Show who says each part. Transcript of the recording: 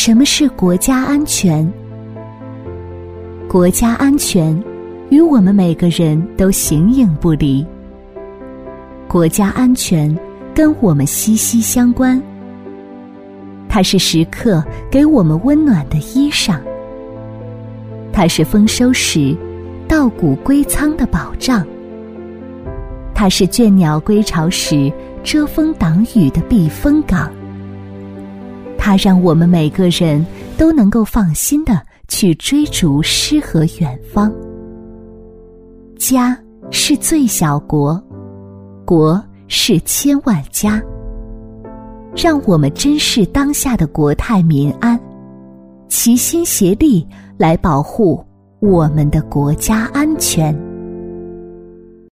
Speaker 1: 什么是国家安全？国家安全与我们每个人都形影不离。国家安全跟我们息息相关，它是时刻给我们温暖的衣裳，它是丰收时稻谷归仓的保障，它是倦鸟归巢时遮风挡雨的避风港，它让我们每个人都能够放心地去追逐诗和远方。家是最小国，国是千万家。让我们珍视当下的国泰民安，齐心协力来保护我们的国家安全。